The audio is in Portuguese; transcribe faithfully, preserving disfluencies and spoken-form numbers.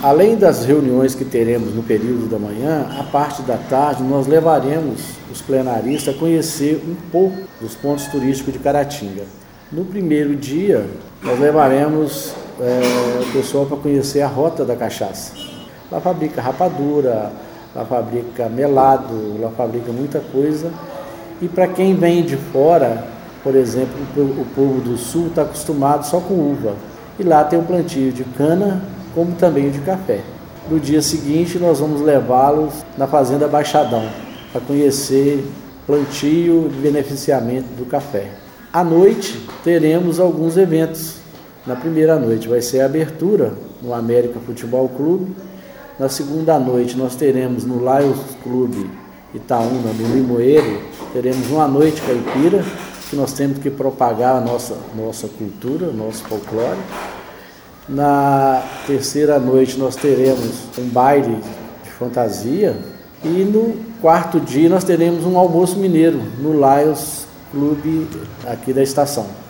Além das reuniões que teremos no período da manhã, a parte da tarde nós levaremos os plenaristas a conhecer um pouco dos pontos turísticos de Caratinga. No primeiro dia, nós levaremos é, o pessoal para conhecer a Rota da Cachaça. Lá fabrica rapadura, lá fabrica melado, lá fabrica muita coisa. E para quem vem de fora, por exemplo, o povo do sul está acostumado só com uva. E lá tem um plantio de cana, como também de café. No dia seguinte, nós vamos levá-los na Fazenda Baixadão, para conhecer plantio e beneficiamento do café. À noite, teremos alguns eventos. Na primeira noite vai ser a abertura no América Futebol Clube. Na segunda noite, nós teremos no Lions Clube Itaúna, no Limoeiro, teremos uma noite caipira, que nós temos que propagar a nossa, nossa cultura, nosso folclore. Na terceira noite nós teremos um baile de fantasia e no quarto dia nós teremos um almoço mineiro no Lions Clube aqui da estação.